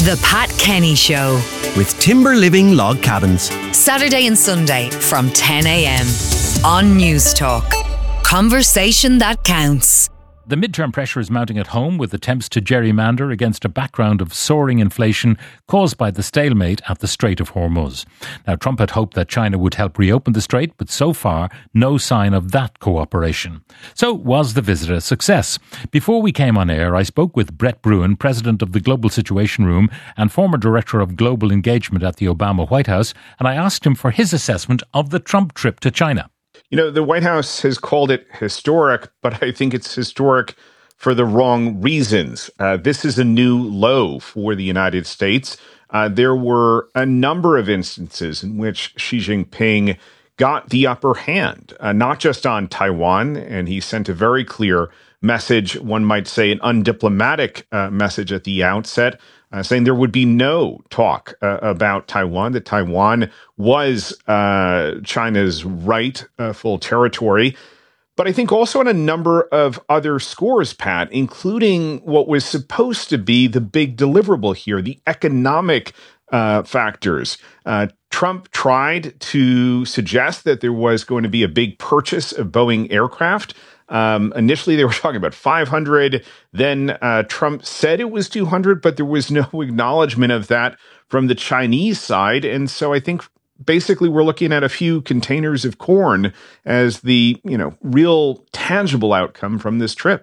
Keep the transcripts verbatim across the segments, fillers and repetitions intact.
The Pat Kenny Show with Timber Living Log Cabins. Saturday and Sunday from ten a.m. on News Talk. Conversation that counts. The midterm pressure is mounting at home with attempts to gerrymander against a background of soaring inflation caused by the stalemate at the Strait of Hormuz. Now, Trump had hoped that China would help reopen the strait, but so far, no sign of that cooperation. So, was the visit a success? Before we came on air, I spoke with Brett Bruen, president of the Global Situation Room and former director of global engagement at the Obama White House, and I asked him for his assessment of the Trump trip to China. You know, the White House has called it historic, but I think it's historic for the wrong reasons. Uh, this is a new low for the United States. Uh, there were a number of instances in which Xi Jinping got the upper hand, uh, not just on Taiwan, and he sent a very clear message, one might say an undiplomatic uh, message at the outset, Uh, saying there would be no talk uh, about Taiwan, that Taiwan was uh, China's right, uh, full territory. But I think also on a number of other scores, Pat, including what was supposed to be the big deliverable here, the economic uh, factors. Uh, Trump tried to suggest that there was going to be a big purchase of Boeing aircraft. Um, initially, they were talking about five hundred. Then uh, Trump said it was two hundred, but there was no acknowledgement of that from the Chinese side. And so I think basically we're looking at a few containers of corn as the, you know, real tangible outcome from this trip.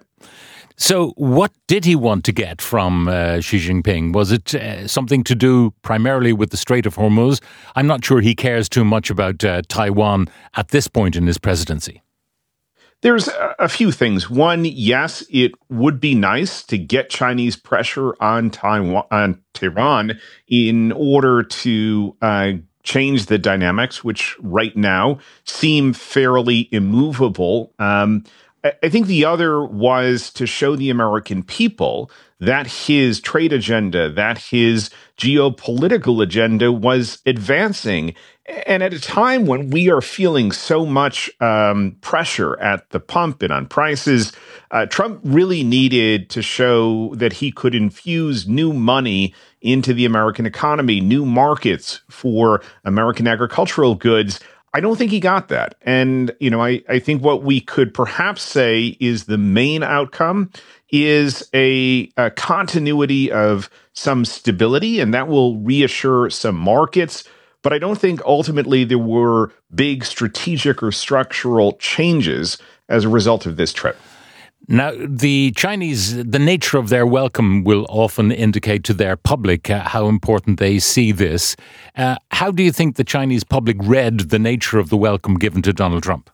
So what did he want to get from uh, Xi Jinping? Was it uh, something to do primarily with the Strait of Hormuz? I'm not sure he cares too much about uh, Taiwan at this point in his presidency. There's a few things. One, yes, it would be nice to get Chinese pressure on Taiwan, on Tehran in order to uh, change the dynamics, which right now seem fairly immovable. Um, I think the other was to show the American people that his trade agenda, that his geopolitical agenda was advancing. And at a time when we are feeling so much um, pressure at the pump and on prices, uh, Trump really needed to show that he could infuse new money into the American economy, new markets for American agricultural goods. I don't think he got that. And, you know, I, I think what we could perhaps say is the main outcome is a, a continuity of some stability, and that will reassure some markets. But I don't think ultimately there were big strategic or structural changes as a result of this trip. Now, the Chinese, the nature of their welcome will often indicate to their public uh, how important they see this. Uh, how do you think the Chinese public read the nature of the welcome given to Donald Trump?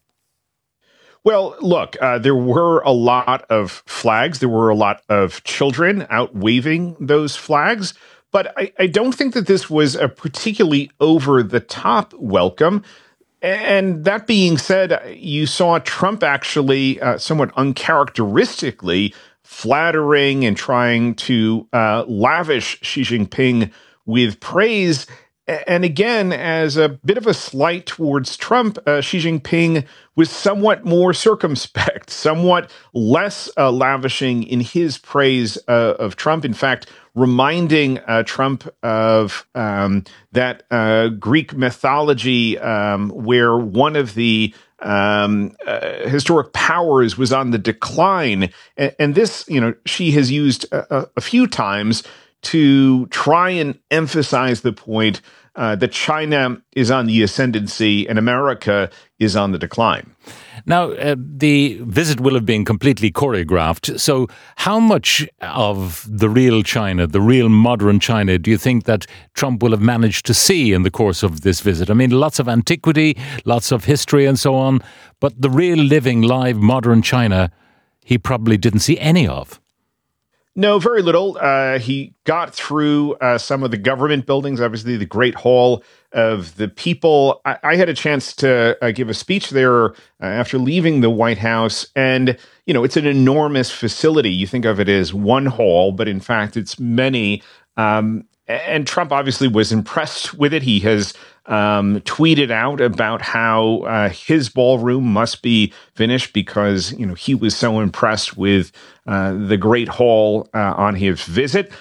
Well, look, uh, there were a lot of flags. There were a lot of children out waving those flags. But I, I don't think that this was a particularly over-the-top welcome. And that being said, you saw Trump actually uh, somewhat uncharacteristically flattering and trying to uh, lavish Xi Jinping with praise. And again, as a bit of a slight towards Trump, uh, Xi Jinping was somewhat more circumspect, somewhat less uh, lavishing in his praise uh, of Trump. In fact, reminding uh, Trump of um, that uh, Greek mythology um, where one of the um, uh, historic powers was on the decline. And, and this, you know, Xi has used a, a few times to try and emphasize the point uh, that China is on the ascendancy and America is on the decline. Now, uh, the visit will have been completely choreographed. So how much of the real China, the real modern China, do you think that Trump will have managed to see in the course of this visit? I mean, lots of antiquity, lots of history and so on, but the real living, live, modern China, he probably didn't see any of. No, very little. Uh, he got through uh, some of the government buildings, obviously the Great Hall of the People. I, I had a chance to uh, give a speech there uh, after leaving the White House. And, you know, it's an enormous facility. You think of it as one hall, but in fact, it's many. Um, and Trump obviously was impressed with it. He has um, tweeted out about how uh, his ballroom must be finished because, you know, he was so impressed with uh, the Great Hall uh, on his visit.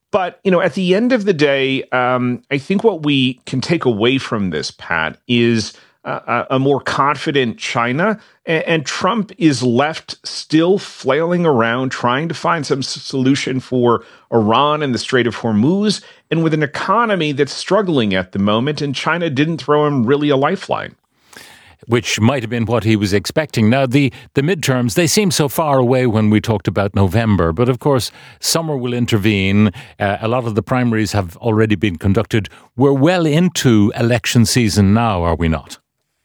But, you know, at the end of the day, um, I think what we can take away from this, Pat, is uh, a more confident China. And, and Trump is left still flailing around, trying to find some solution for Iran and the Strait of Hormuz, and with an economy that's struggling at the moment. And China didn't throw him really a lifeline. Which might have been what he was expecting. Now, the, the midterms, they seem so far away when we talked about November. But of course, summer will intervene. Uh, a lot of the primaries have already been conducted. We're well into election season now, are we not?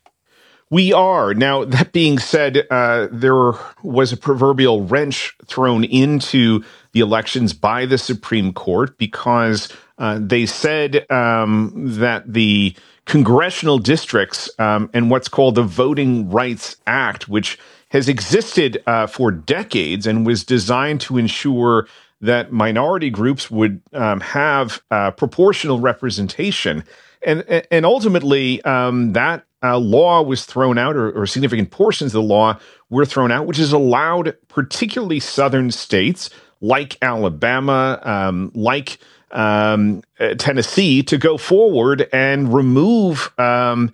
We are. Now, that being said, uh, there was a proverbial wrench thrown into the elections by the Supreme Court because uh, they said um, that the congressional districts um, and what's called the Voting Rights Act, which has existed uh, for decades and was designed to ensure that minority groups would um, have uh, proportional representation. And, and ultimately, um, that uh, law was thrown out, or, or significant portions of the law were thrown out, which has allowed particularly southern states like Alabama, um, like Um, uh, Tennessee to go forward and remove um,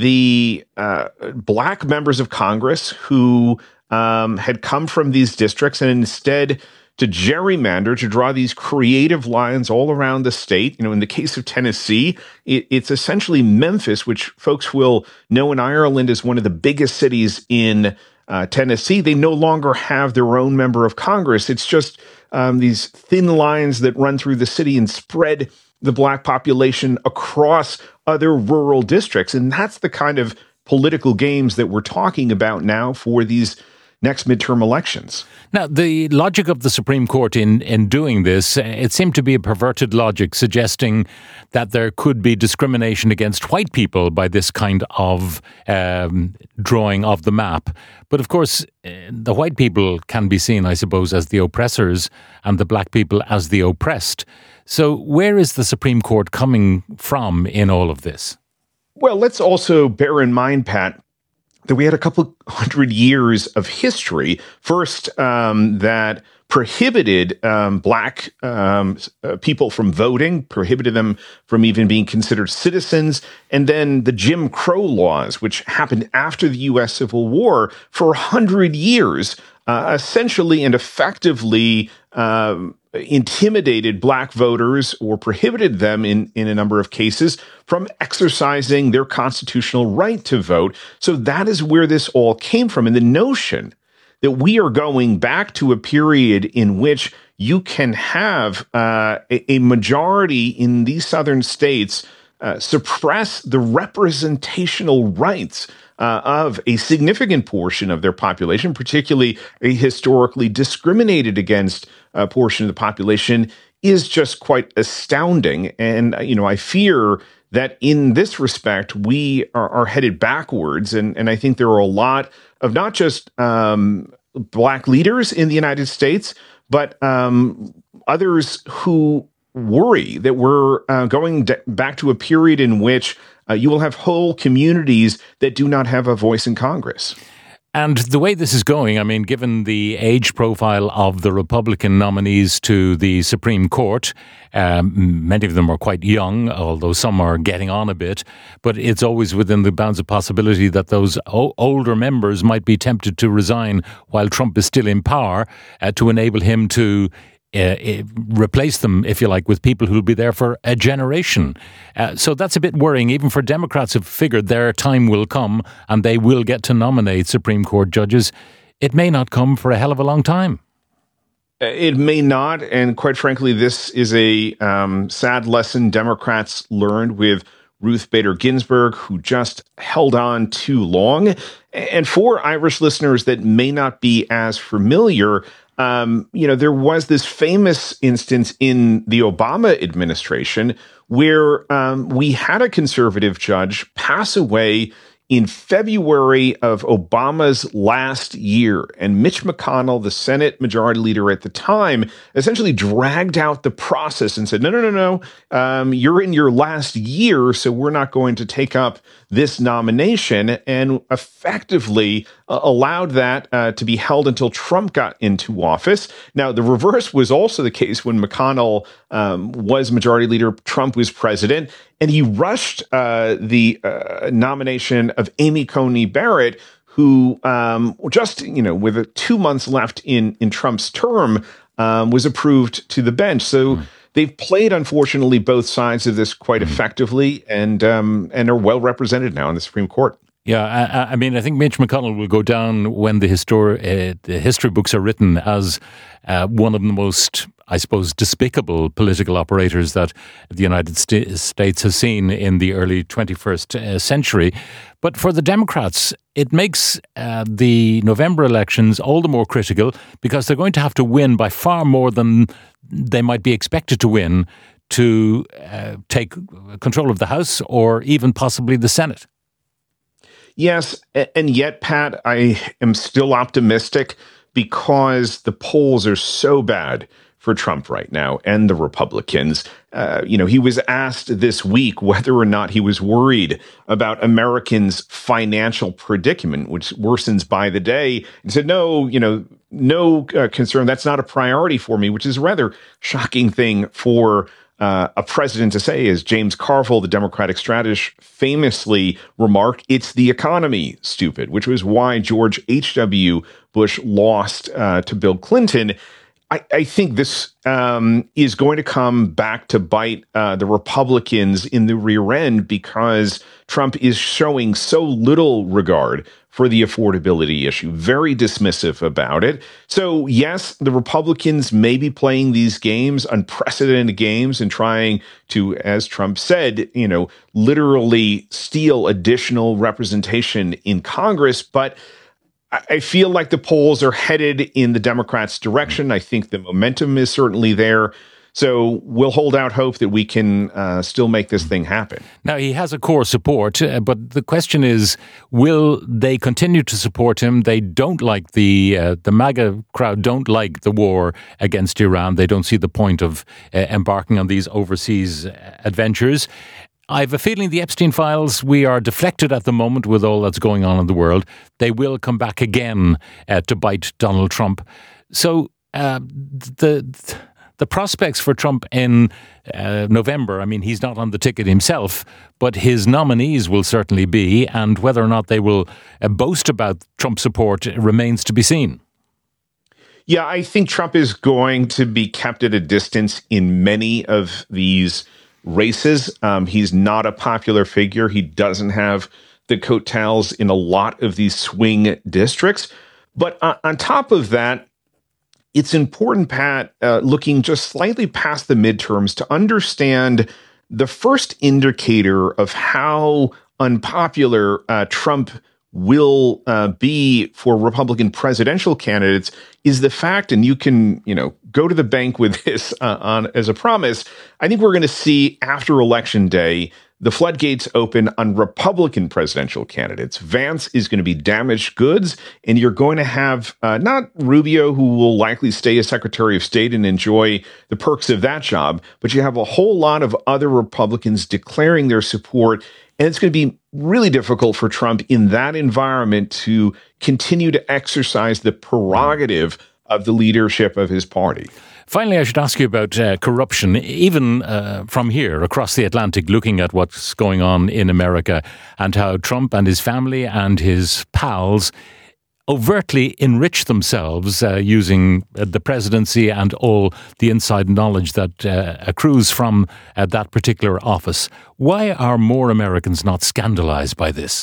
the uh, black members of Congress who um, had come from these districts, and instead to gerrymander, to draw these creative lines all around the state. You know, in the case of Tennessee, it, it's essentially Memphis, which folks will know in Ireland is one of the biggest cities in uh, Tennessee. They no longer have their own member of Congress. It's just Um, these thin lines that run through the city and spread the black population across other rural districts. And that's the kind of political games that we're talking about now for these next midterm elections. Now, the logic of the Supreme Court in, in doing this, it seemed to be a perverted logic suggesting that there could be discrimination against white people by this kind of um, drawing of the map. But of course, the white people can be seen, I suppose, as the oppressors and the black people as the oppressed. So where is the Supreme Court coming from in all of this? Well, let's also bear in mind, Pat, that we had a couple hundred years of history. First, um, that prohibited um, black um, uh, people from voting, prohibited them from even being considered citizens. And then the Jim Crow laws, which happened after the U S Civil War for a hundred years, uh, essentially and effectively um, intimidated black voters or prohibited them in, in a number of cases from exercising their constitutional right to vote. So that is where this all came from. And the notion that we are going back to a period in which you can have uh, a, a majority in these southern states uh, suppress the representational rights uh, of a significant portion of their population, particularly a historically discriminated against uh, portion of the population, is just quite astounding. And, you know, I fear that in this respect, we are, are headed backwards. And, and I think there are a lot of not just um, black leaders in the United States, but um, others who worry that we're uh, going d- back to a period in which uh, you will have whole communities that do not have a voice in Congress. And the way this is going, I mean, given the age profile of the Republican nominees to the Supreme Court, um, many of them are quite young, although some are getting on a bit, but it's always within the bounds of possibility that those o- older members might be tempted to resign while Trump is still in power uh, to enable him to Uh, replace them, if you like, with people who will be there for a generation. Uh, so that's a bit worrying, even for Democrats who've figured their time will come and they will get to nominate Supreme Court judges. It may not come for a hell of a long time. It may not. And quite frankly, this is a um, sad lesson Democrats learned with Ruth Bader Ginsburg, who just held on too long. And for Irish listeners that may not be as familiar, Um, you know, there was this famous instance in the Obama administration where um, we had a conservative judge pass away in February of Obama's last year. And Mitch McConnell, the Senate Majority Leader at the time, essentially dragged out the process and said, no, no, no, no, um, you're in your last year, so we're not going to take up this nomination, and effectively uh, allowed that uh, to be held until Trump got into office. Now, the reverse was also the case when McConnell um, was majority leader, Trump was president, and he rushed uh, the uh, nomination of Amy Coney Barrett, who um, just, you know, with uh, two months left in, in Trump's term, um, was approved to the bench. So mm. they've played, unfortunately, both sides of this quite mm. effectively and um, and are well represented now in the Supreme Court. Yeah, I, I mean, I think Mitch McConnell will go down when the, histor- uh, the history books are written as uh, one of the most, I suppose, despicable political operators that the United St- States has seen in the early twenty-first uh, century. But for the Democrats, it makes uh, the November elections all the more critical because they're going to have to win by far more than they might be expected to win to uh, take control of the House or even possibly the Senate. Yes, and yet, Pat, I am still optimistic because the polls are so bad for Trump right now and the Republicans. Uh, you know, he was asked this week whether or not he was worried about Americans' financial predicament, which worsens by the day. He said, no, you know, no uh, concern. That's not a priority for me, which is a rather shocking thing for Uh, a president to say. As James Carville, the Democratic strategist, famously remarked, it's the economy, stupid, which was why George H W. Bush lost uh, to Bill Clinton. I, I think this um, is going to come back to bite uh, the Republicans in the rear end because Trump is showing so little regard for the affordability issue, very dismissive about it. So, yes, the Republicans may be playing these games, unprecedented games, and trying to, as Trump said, you know, literally steal additional representation in Congress. But I feel like the polls are headed in the Democrats' direction. I think the momentum is certainly there. So we'll hold out hope that we can uh, still make this thing happen. Now, he has a core support, uh, but the question is, will they continue to support him? They don't like the, uh, the MAGA crowd don't like the war against Iran. They don't see the point of uh, embarking on these overseas adventures. I have a feeling the Epstein files, we are deflected at the moment with all that's going on in the world. They will come back again uh, to bite Donald Trump. So uh, the the prospects for Trump in uh, November, I mean, he's not on the ticket himself, but his nominees will certainly be, and whether or not they will uh, boast about Trump support remains to be seen. Yeah, I think Trump is going to be kept at a distance in many of these races. Um, he's not a popular figure. He doesn't have the coattails in a lot of these swing districts. But uh, on top of that, it's important, Pat, uh, looking just slightly past the midterms to understand the first indicator of how unpopular uh, Trump will uh, be for Republican presidential candidates is the fact, and you can, you know, go to the bank with this uh, on as a promise. I think we're going to see after Election Day the floodgates open on Republican presidential candidates. Vance is going to be damaged goods, and you're going to have uh, not Rubio, who will likely stay as Secretary of State and enjoy the perks of that job, but you have a whole lot of other Republicans declaring their support. And it's going to be really difficult for Trump in that environment to continue to exercise the prerogative of the leadership of his party. Finally, I should ask you about uh, corruption, even uh, from here across the Atlantic, looking at what's going on in America and how Trump and his family and his pals overtly enrich themselves uh, using uh, the presidency and all the inside knowledge that uh, accrues from uh, that particular office. Why are more Americans not scandalized by this?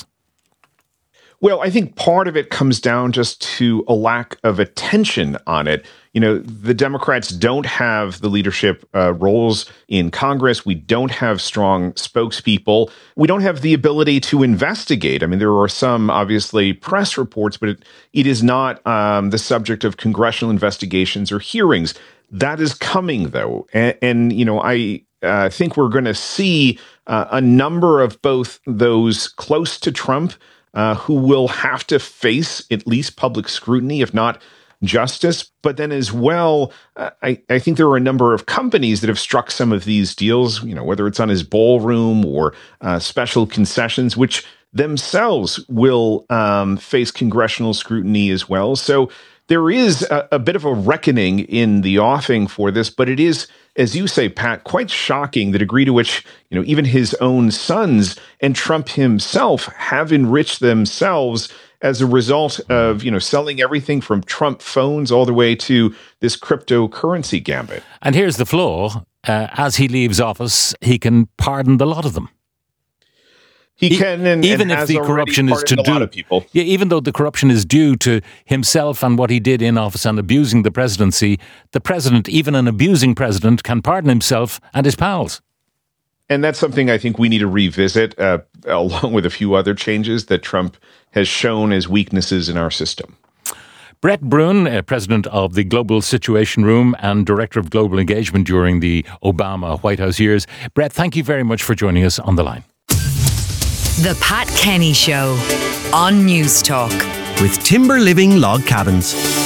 Well, I think part of it comes down just to a lack of attention on it. You know, the Democrats don't have the leadership uh, roles in Congress. We don't have strong spokespeople. We don't have the ability to investigate. I mean, there are some, obviously, press reports, but it, it is not um, the subject of congressional investigations or hearings. That is coming, though. And, and you know, I uh, think we're going to see uh, a number of both those close to Trump Uh, who will have to face at least public scrutiny, if not justice. But then as well, uh, I, I think there are a number of companies that have struck some of these deals, you know, whether it's on his ballroom or uh, special concessions, which themselves will um, face congressional scrutiny as well. So there is a, a bit of a reckoning in the offing for this, but it is, as you say, Pat, quite shocking the degree to which, you know, even his own sons and Trump himself have enriched themselves as a result of, you know, selling everything from Trump phones all the way to this cryptocurrency gambit. And here's the flaw. Uh, as he leaves office, he can pardon the lot of them. He can, and, even and if has the corruption is to a do, lot of people. Yeah, even though the corruption is due to himself and what he did in office and abusing the presidency, the president, even an abusing president, can pardon himself and his pals. And that's something I think we need to revisit, uh, along with a few other changes that Trump has shown as weaknesses in our system. Brett Bruen, uh, president of the Global Situation Room and director of global engagement during the Obama White House years. Brett, thank you very much for joining us on the line. The Pat Kenny Show on News Talk. With Timber Living Log Cabins.